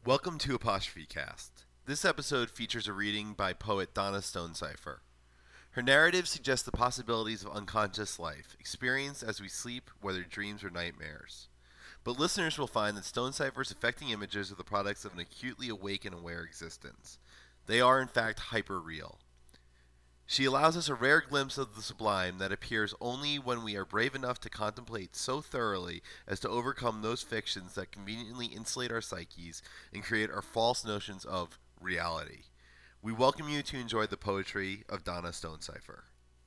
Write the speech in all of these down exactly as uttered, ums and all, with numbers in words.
Welcome to Apostrophe Cast. This episode features a reading by poet Donna Stonecipher. Her narrative suggests the possibilities of unconscious life, experienced as we sleep, whether dreams or nightmares. But listeners will find that Stonecipher's affecting images are the products of an acutely awake and aware existence. They are, in fact, hyper-real. She allows us a rare glimpse of the sublime that appears only when we are brave enough to contemplate so thoroughly as to overcome those fictions that conveniently insulate our psyches and create our false notions of reality. We welcome you to enjoy the poetry of Donna Stonecipher.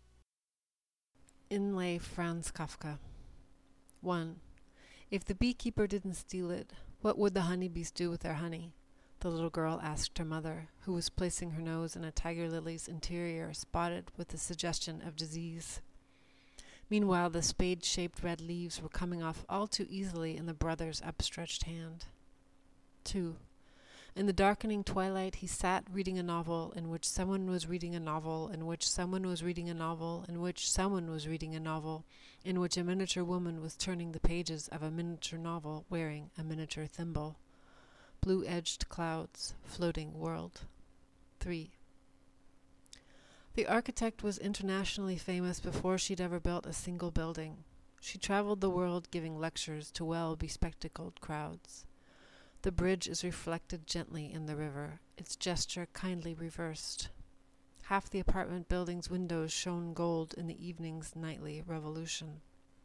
Inlay Franz Kafka. one. If the beekeeper didn't steal it, what would the honeybees do with their honey? The little girl asked her mother, who was placing her nose in a tiger lily's interior spotted with the suggestion of disease. Meanwhile, the spade-shaped red leaves were coming off all too easily in the brother's upstretched hand. two. In the darkening twilight, he sat reading a novel in which someone was reading a novel in which someone was reading a novel in which someone was reading a novel in which a miniature woman was turning the pages of a miniature novel wearing a miniature thimble. Blue-edged clouds, floating world. three. The architect was internationally famous before she'd ever built a single building. She traveled the world giving lectures to well-bespectacled crowds. The bridge is reflected gently in the river, its gesture kindly reversed. Half the apartment building's windows shone gold in the evening's nightly revolution.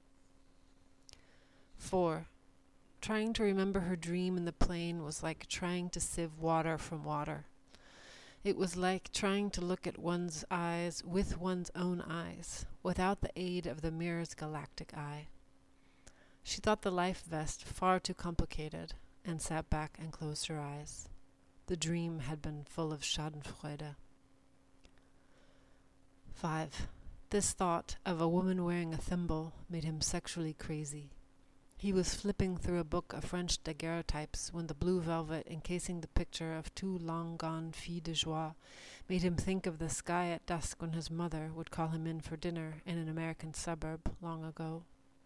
four. Trying to remember her dream in the plane was like trying to sieve water from water. It was like trying to look at one's eyes with one's own eyes, without the aid of the mirror's galactic eye. She thought the life vest far too complicated, and sat back and closed her eyes. The dream had been full of schadenfreude. five. This thought of a woman wearing a thimble made him sexually crazy. He was flipping through a book of French daguerreotypes when the blue velvet encasing the picture of two long-gone filles de joie made him think of the sky at dusk when his mother would call him in for dinner in an American suburb long ago.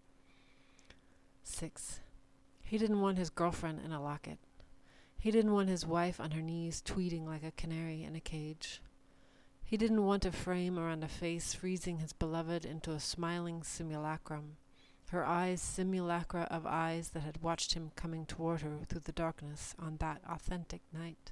six. He didn't want his girlfriend in a locket. He didn't want his wife on her knees tweeting like a canary in a cage. He didn't want a frame around a face freezing his beloved into a smiling simulacrum, her eyes simulacra of eyes that had watched him coming toward her through the darkness on that authentic night.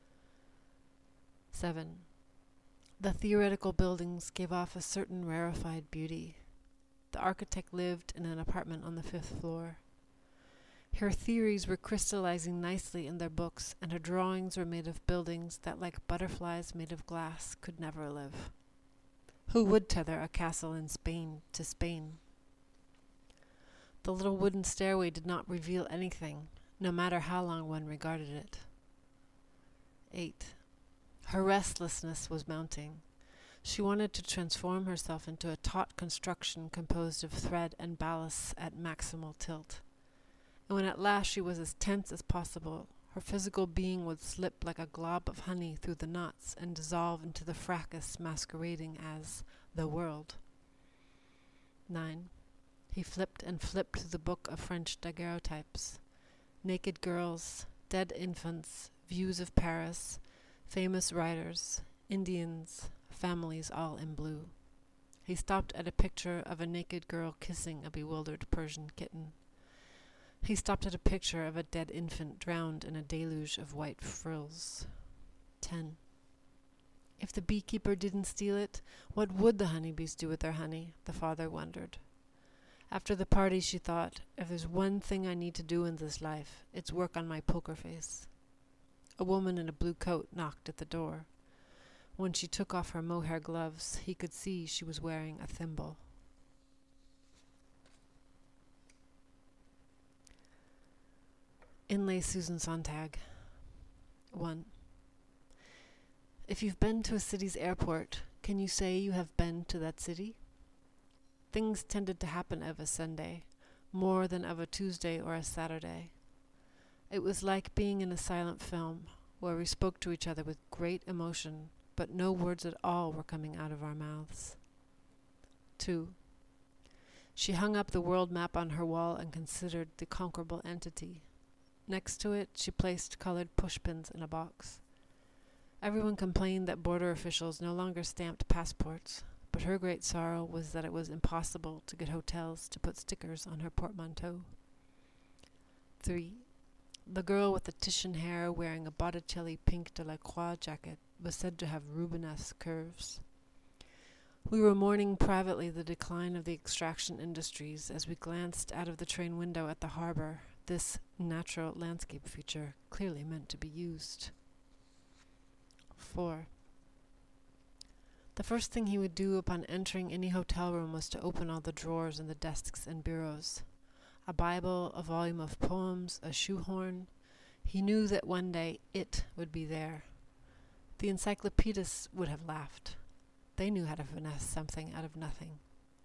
seven. The theoretical buildings gave off a certain rarefied beauty. The architect lived in an apartment on the fifth floor. Her theories were crystallizing nicely in their books, and her drawings were made of buildings that, like butterflies made of glass, could never live. Who would tether a castle in Spain to Spain? The little wooden stairway did not reveal anything, no matter how long one regarded it. eight. Her restlessness was mounting. She wanted to transform herself into a taut construction composed of thread and ballasts at maximal tilt. And when at last she was as tense as possible, her physical being would slip like a glob of honey through the knots and dissolve into the fracas masquerading as the world. nine. He flipped and flipped through the book of French daguerreotypes. Naked girls, dead infants, views of Paris, famous writers, Indians, families all in blue. He stopped at a picture of a naked girl kissing a bewildered Persian kitten. He stopped at a picture of a dead infant drowned in a deluge of white frills. ten. If the beekeeper didn't steal it, what would the honeybees do with their honey? The father wondered. After the party, she thought, if there's one thing I need to do in this life, it's work on my poker face. A woman in a blue coat knocked at the door. When she took off her mohair gloves, he could see she was wearing a thimble. Inlay Susan Sontag. one. If you've been to a city's airport, can you say you have been to that city? Things tended to happen of a Sunday, more than of a Tuesday or a Saturday. It was like being in a silent film, where we spoke to each other with great emotion, but no words at all were coming out of our mouths. two. She hung up the world map on her wall and considered the conquerable entity. Next to it, she placed colored pushpins in a box. Everyone complained that border officials no longer stamped passports, but her great sorrow was that it was impossible to get hotels to put stickers on her portmanteau. Three. The girl with the Titian hair wearing a Botticelli pink Delacroix jacket was said to have Rubenesque curves. We were mourning privately the decline of the extraction industries as we glanced out of the train window at the harbor, this natural landscape feature clearly meant to be used. Four. The first thing he would do upon entering any hotel room was to open all the drawers in the desks and bureaus. A Bible, a volume of poems, a shoehorn. He knew that one day it would be there. The encyclopedists would have laughed. They knew how to finesse something out of nothing.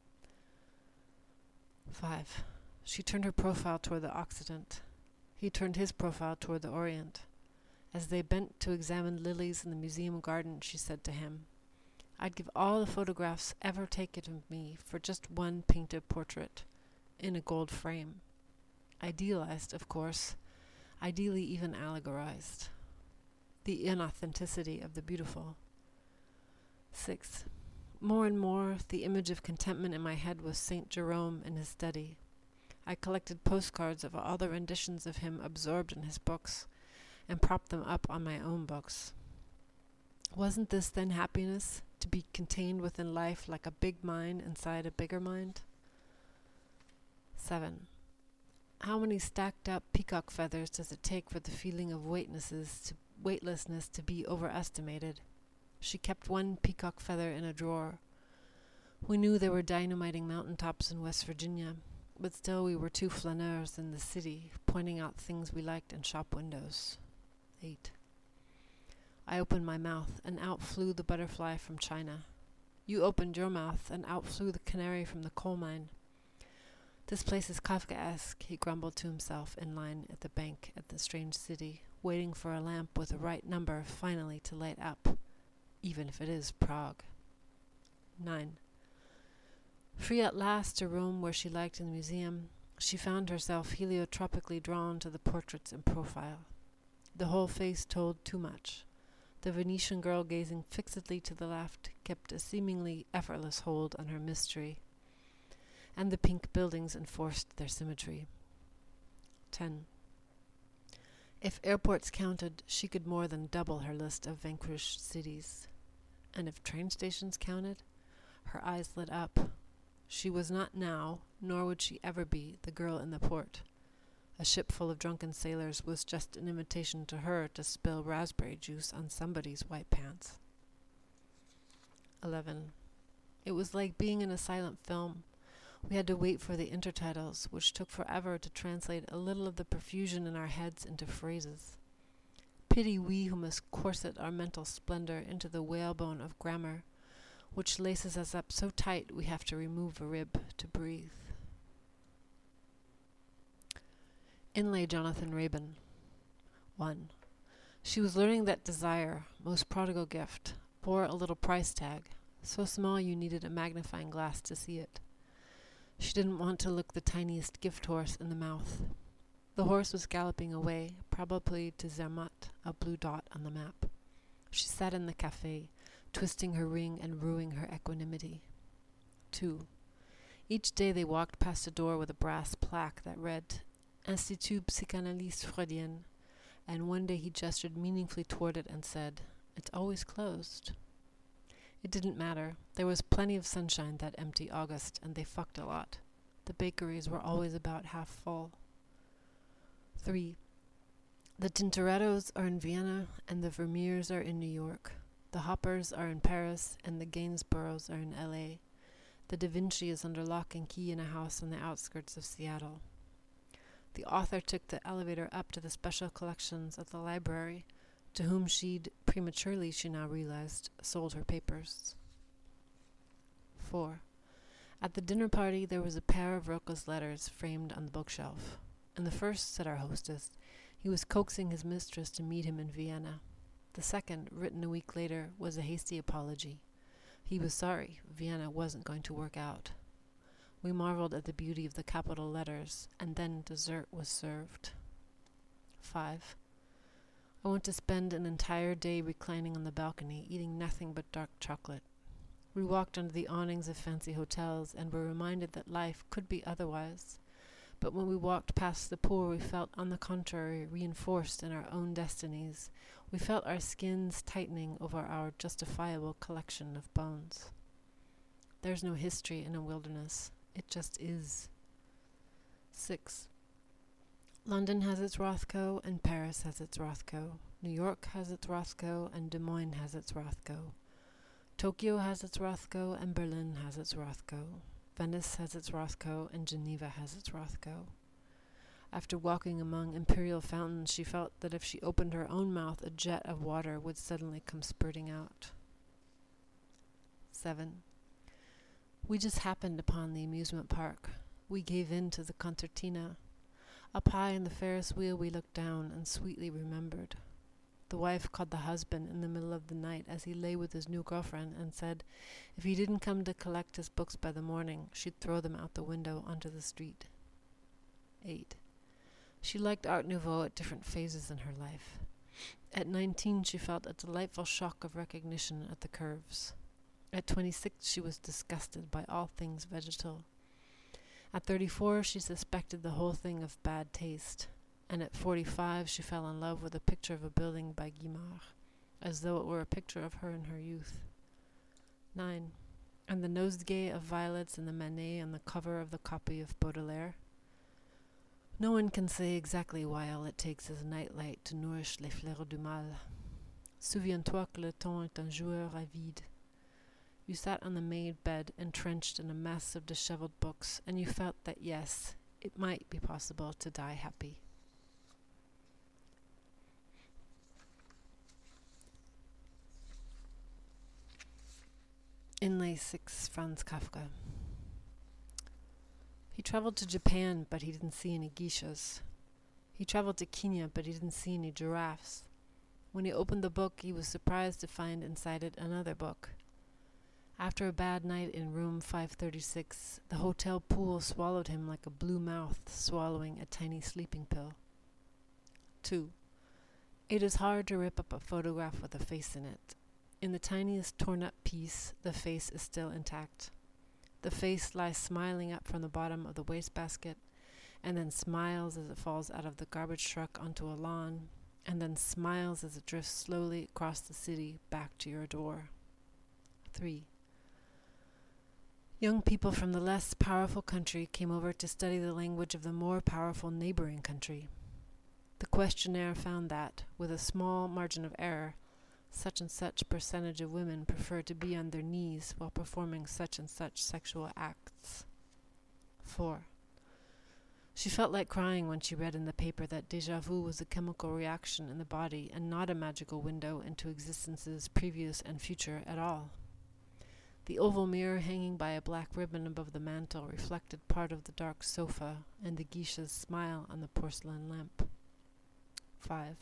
Five. She turned her profile toward the Occident. He turned his profile toward the Orient. As they bent to examine lilies in the museum garden, she said to him, "I'd give all the photographs ever taken of me for just one painted portrait, in a gold frame. Idealized, of course, ideally even allegorized. The inauthenticity of the beautiful." Six. More and more, the image of contentment in my head was Saint Jerome in his study. I collected postcards of all the renditions of him absorbed in his books, and propped them up on my own books. Wasn't this then happiness, to be contained within life like a big mind inside a bigger mind? Seven. How many stacked up peacock feathers does it take for the feeling of weightlessness to, weightlessness to be overestimated? She kept one peacock feather in a drawer. We knew there were dynamiting mountaintops in West Virginia, but still we were two flaneurs in the city, pointing out things we liked in shop windows. Eight. I opened my mouth, and out flew the butterfly from China. You opened your mouth, and out flew the canary from the coal mine. This place is Kafkaesque, he grumbled to himself in line at the bank at the strange city, waiting for a lamp with the right number finally to light up, even if it is Prague. Nine. Free at last to roam where she liked in the museum, she found herself heliotropically drawn to the portraits in profile. The whole face told too much. The Venetian girl gazing fixedly to the left kept a seemingly effortless hold on her mystery, and the pink buildings enforced their symmetry. Ten. If airports counted, she could more than double her list of vanquished cities. And if train stations counted, her eyes lit up. She was not now, nor would she ever be, the girl in the port. A ship full of drunken sailors was just an invitation to her to spill raspberry juice on somebody's white pants. Eleven. It was like being in a silent film. We had to wait for the intertitles, which took forever to translate a little of the profusion in our heads into phrases. Pity we who must corset our mental splendor into the whalebone of grammar, which laces us up so tight we have to remove a rib to breathe. In lay Jonathan Rabin. One. She was learning that desire, most prodigal gift, bore a little price tag, so small you needed a magnifying glass to see it. She didn't want to look the tiniest gift horse in the mouth. The horse was galloping away, probably to Zermatt, a blue dot on the map. She sat in the cafe, twisting her ring and ruining her equanimity. Two. Each day they walked past a door with a brass plaque that read, Institut Psychanalyse Freudienne, and one day he gestured meaningfully toward it and said, "It's always closed." It didn't matter. There was plenty of sunshine that empty August, and they fucked a lot. The bakeries were always about half full. Three. The Tintorettos are in Vienna, and the Vermeers are in New York. The Hoppers are in Paris, and the Gainsboroughs are in L A. The Da Vinci is under lock and key in a house on the outskirts of Seattle. The author took the elevator up to the special collections at the library, to whom she'd, prematurely she now realized, sold her papers. Four. At the dinner party there was a pair of Roca's letters framed on the bookshelf. In the first, said our hostess, he was coaxing his mistress to meet him in Vienna. The second, written a week later, was a hasty apology. He was sorry Vienna wasn't going to work out. We marveled at the beauty of the capital letters, and then dessert was served. five. I want to spend an entire day reclining on the balcony, eating nothing but dark chocolate. We walked under the awnings of fancy hotels and were reminded that life could be otherwise. But when we walked past the poor, we felt, on the contrary, reinforced in our own destinies. We felt our skins tightening over our justifiable collection of bones. There's no history in a wilderness. It just is. Six. London has its Rothko, and Paris has its Rothko. New York has its Rothko, and Des Moines has its Rothko. Tokyo has its Rothko, and Berlin has its Rothko. Venice has its Rothko, and Geneva has its Rothko. After walking among imperial fountains, she felt that if she opened her own mouth, a jet of water would suddenly come spurting out. Seven. We just happened upon the amusement park. We gave in to the concertina. Up high in the Ferris wheel we looked down and sweetly remembered. The wife called the husband in the middle of the night as he lay with his new girlfriend and said if he didn't come to collect his books by the morning, she'd throw them out the window onto the street. Eight. She liked Art Nouveau at different phases in her life. At nineteen, she felt a delightful shock of recognition at the curves. At twenty-six, she was disgusted by all things vegetal. At thirty-four, she suspected the whole thing of bad taste, and at forty-five, she fell in love with a picture of a building by Guimard, as though it were a picture of her in her youth. Nine. And the nosegay of violets in the Manet on the cover of the copy of Baudelaire. No one can say exactly why all it takes is a nightlight to nourish les fleurs du mal. Souviens-toi que le temps est un joueur avide. You sat on the made bed, entrenched in a mess of disheveled books, and you felt that, yes, it might be possible to die happy. Inlay six, Franz Kafka. He traveled to Japan, but he didn't see any geishas. He traveled to Kenya, but he didn't see any giraffes. When he opened the book, he was surprised to find inside it another book. After a bad night in room five thirty-six, the hotel pool swallowed him like a blue mouth swallowing a tiny sleeping pill. Two. It is hard to rip up a photograph with a face in it. In the tiniest torn-up piece, the face is still intact. The face lies smiling up from the bottom of the wastebasket, and then smiles as it falls out of the garbage truck onto a lawn, and then smiles as it drifts slowly across the city back to your door. Three. Young people from the less powerful country came over to study the language of the more powerful neighboring country. The questionnaire found that, with a small margin of error, such and such percentage of women prefer to be on their knees while performing such and such sexual acts. Four. She felt like crying when she read in the paper that déjà vu was a chemical reaction in the body and not a magical window into existences previous and future at all. The oval mirror hanging by a black ribbon above the mantel reflected part of the dark sofa and the geisha's smile on the porcelain lamp. Five.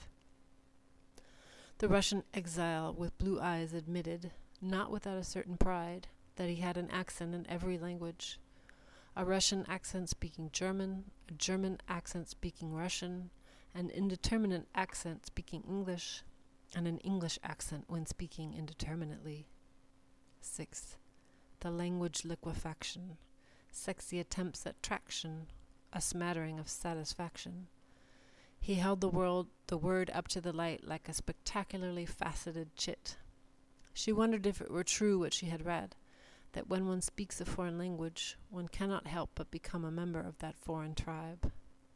The Russian exile with blue eyes admitted, not without a certain pride, that he had an accent in every language. A Russian accent speaking German, a German accent speaking Russian, an indeterminate accent speaking English, and an English accent when speaking indeterminately. Six. The language liquefaction, sexy attempts at traction, a smattering of satisfaction. He held the world, the word up to the light like a spectacularly faceted chit. She wondered if it were true what she had read, that when one speaks a foreign language, one cannot help but become a member of that foreign tribe.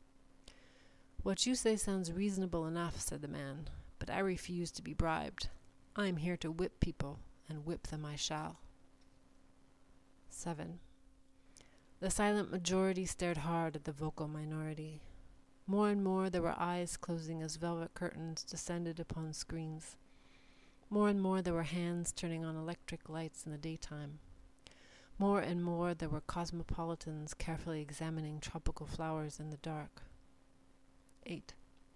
What you say sounds reasonable enough, said the man, but I refuse to be bribed. I am here to whip people, and whip them I shall. Seven. The silent majority stared hard at the vocal minority. More and more there were eyes closing as velvet curtains descended upon screens. More and more there were hands turning on electric lights in the daytime. More and more there were cosmopolitans carefully examining tropical flowers in the dark. Eight.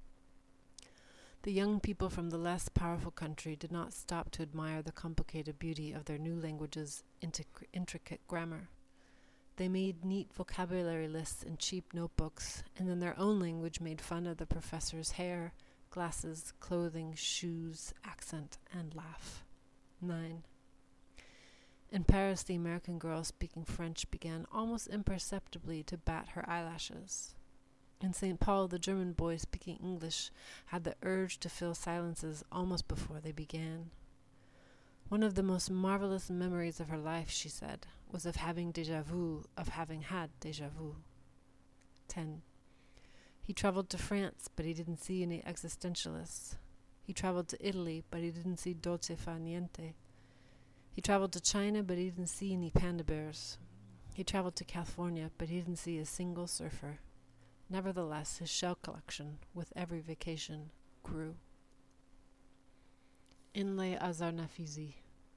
The young people from the less powerful country did not stop to admire the complicated beauty of their new language's intric- intricate grammar. They made neat vocabulary lists in cheap notebooks, and in their own language made fun of the professor's hair, glasses, clothing, shoes, accent, and laugh. Nine. In Paris, the American girl speaking French began almost imperceptibly to bat her eyelashes. In Saint Paul, the German boy speaking English had the urge to fill silences almost before they began. One of the most marvelous memories of her life, she said, was of having déjà vu, of having had déjà vu. Ten. He traveled to France, but he didn't see any existentialists. He traveled to Italy, but he didn't see dolce far niente. He traveled to China, but he didn't see any panda bears. He traveled to California, but he didn't see a single surfer. Nevertheless, his shell collection, with every vacation, grew. Inlay Azarnafizi.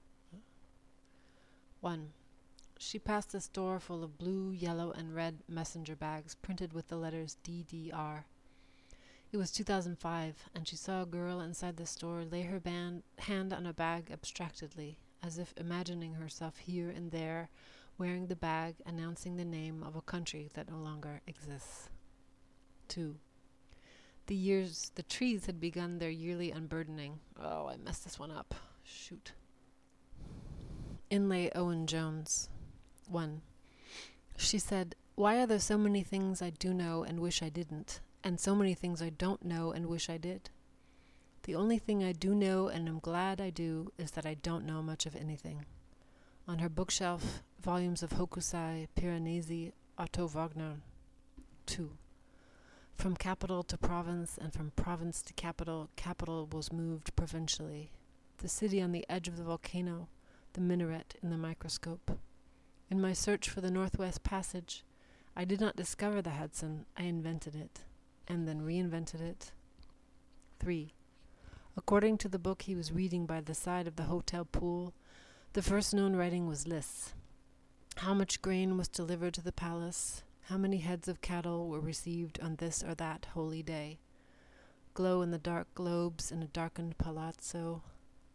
One. She passed a store full of blue, yellow, and red messenger bags printed with the letters D D R. It was two thousand five, and she saw a girl inside the store lay her band, hand on a bag abstractedly, as if imagining herself here and there, wearing the bag, announcing the name of a country that no longer exists. Two. The years, the trees had begun their yearly unburdening. Oh, I messed this one up. Shoot. Inlay Owen Jones. One. She said, "Why are there so many things I do know and wish I didn't, and so many things I don't know and wish I did? The only thing I do know and am glad I do is that I don't know much of anything." On her bookshelf, volumes of Hokusai, Piranesi, Otto Wagner. Two. From capital to province, and from province to capital, capital was moved provincially. The city on the edge of the volcano, the minaret in the microscope. In my search for the Northwest Passage, I did not discover the Hudson, I invented it, and then reinvented it. Three. According to the book he was reading by the side of the hotel pool, the first known writing was lists. How much grain was delivered to the palace? How many heads of cattle were received on this or that holy day? Glow in the dark globes in a darkened palazzo.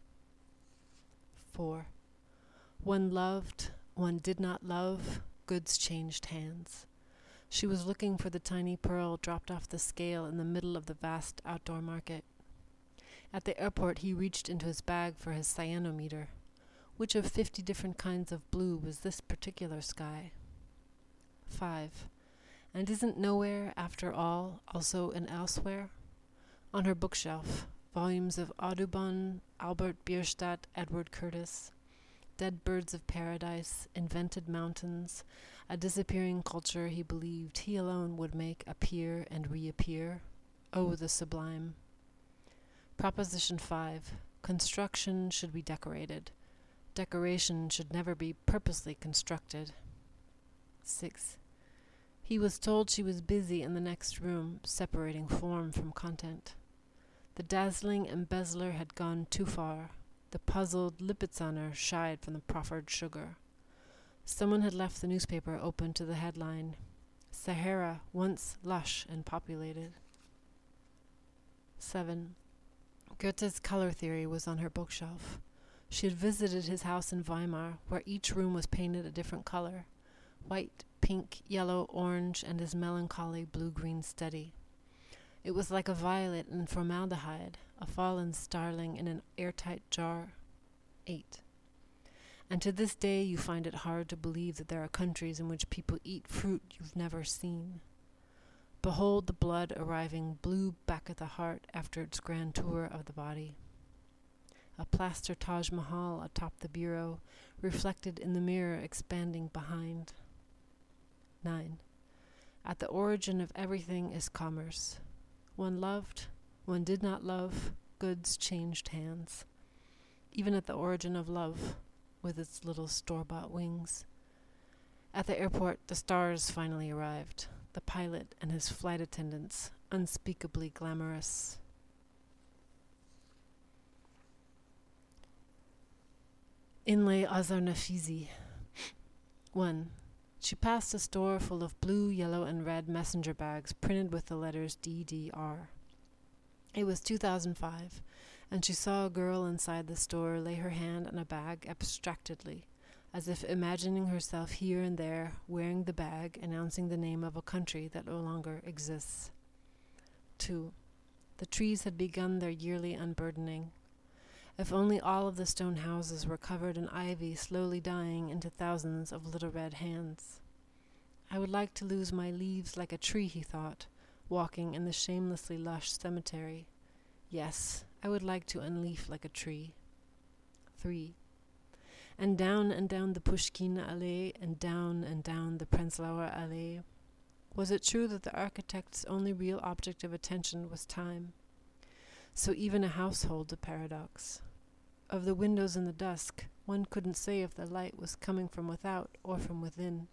Four. One loved, one did not love, goods changed hands. She was looking for the tiny pearl dropped off the scale in the middle of the vast outdoor market. At the airport he reached into his bag for his cyanometer. Which of fifty different kinds of blue was this particular sky? Five. And isn't nowhere, after all, also an elsewhere? On her bookshelf, volumes of Audubon, Albert Bierstadt, Edward Curtis, Dead Birds of Paradise, Invented Mountains, a disappearing culture he believed he alone would make appear and reappear. Oh, the sublime. Proposition five. Construction should be decorated. Decoration should never be purposely constructed. Six. He was told she was busy in the next room, separating form from content. The dazzling embezzler had gone too far. The puzzled Lipizzaner shied from the proffered sugar. Someone had left the newspaper open to the headline, Sahara, once lush and populated. Seven. Goethe's color theory was on her bookshelf. She had visited his house in Weimar, where each room was painted a different color, white, pink, yellow, orange, and his melancholy blue-green study. It was like a violet in formaldehyde, a fallen starling in an airtight jar. Eight. And to this day you find it hard to believe that there are countries in which people eat fruit you've never seen. Behold the blood arriving blue back at the heart after its grand tour of the body. A plaster Taj Mahal atop the bureau, reflected in the mirror expanding behind. Nine. At the origin of everything is commerce. One loved, one did not love, goods changed hands. Even at the origin of love, with its little store-bought wings. At the airport, the stars finally arrived, the pilot and his flight attendants, unspeakably glamorous. Inlay Azarnafizi. One. She passed a store full of blue, yellow, and red messenger bags printed with the letters D D R. It was two thousand five, and she saw a girl inside the store lay her hand on a bag abstractedly, as if imagining herself here and there, wearing the bag, announcing the name of a country that no longer exists. Two, the trees had begun their yearly unburdening. If only all of the stone houses were covered in ivy, slowly dying into thousands of little red hands. I would like to lose my leaves like a tree, he thought, walking in the shamelessly lush cemetery. Yes, I would like to unleaf like a tree. Three. And down and down the Pushkin Allee, and down and down the Prenzlauer Allee. Was it true that the architect's only real object of attention was time? So even a house holds a paradox. Of the windows in the dusk, one couldn't say if the light was coming from without or from within.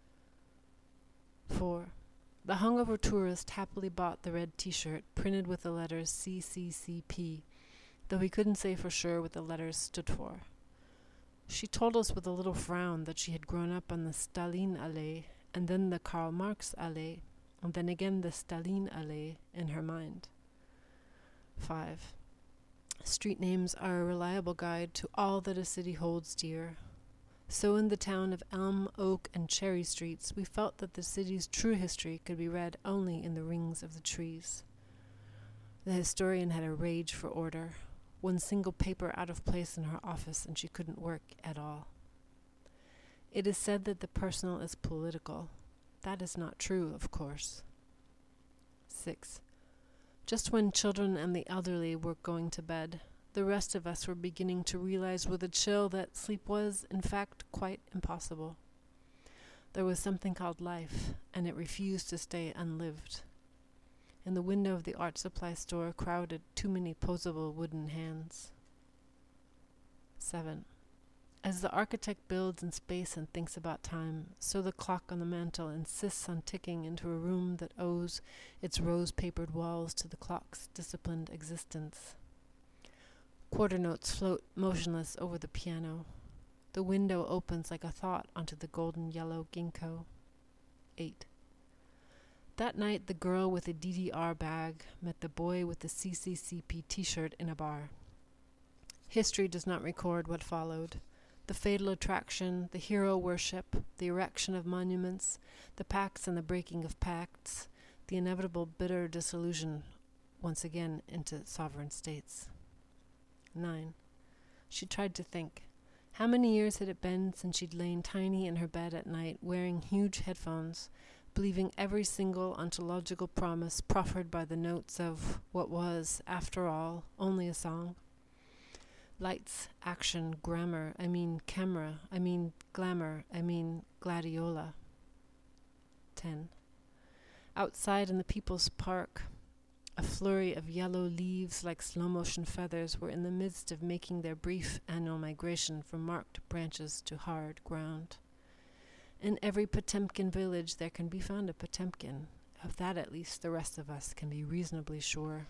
Four. The hungover tourist happily bought the red T-shirt printed with the letters C C C P, though he couldn't say for sure what the letters stood for. She told us with a little frown that she had grown up on the Stalin Allee, and then the Karl Marx Allee, and then again the Stalin Allee in her mind. Five. Street names are a reliable guide to all that a city holds dear. So in the town of Elm, Oak, and Cherry Streets, we felt that the city's true history could be read only in the rings of the trees. The historian had a rage for order, one single paper out of place in her office, and she couldn't work at all. It is said that the personal is political. That is not true, of course. Six. Just when children and the elderly were going to bed, the rest of us were beginning to realize with a chill that sleep was, in fact, quite impossible. There was something called life, and it refused to stay unlived. In the window of the art supply store crowded too many posable wooden hands. Seven. As the architect builds in space and thinks about time, so the clock on the mantel insists on ticking into a room that owes its rose-papered walls to the clock's disciplined existence. Quarter notes float motionless over the piano. The window opens like a thought onto the golden yellow ginkgo. Eight. That night the girl with the D D R bag met the boy with the C C C P t-shirt in a bar. History does not record what followed. The fatal attraction, the hero worship, the erection of monuments, the pacts and the breaking of pacts, the inevitable bitter disillusion once again into sovereign states. Nine. She tried to think. How many years had it been since she'd lain tiny in her bed at night, wearing huge headphones, believing every single ontological promise proffered by the notes of what was, after all, only a song? Lights, action, grammar, I mean camera, I mean glamour, I mean gladiola. Ten. Outside in the People's Park, a flurry of yellow leaves like slow-motion feathers were in the midst of making their brief annual migration from marked branches to hard ground. In every Potemkin village there can be found a Potemkin. Of that at least the rest of us can be reasonably sure.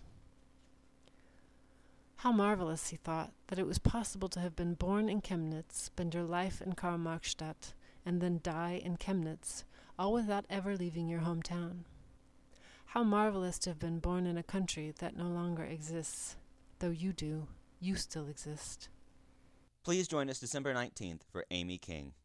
How marvelous, he thought, that it was possible to have been born in Chemnitz, spend your life in Karl-Marx-Stadt, and then die in Chemnitz, all without ever leaving your hometown. How marvelous to have been born in a country that no longer exists. Though you do, you still exist. Please join us December nineteenth for Amy King.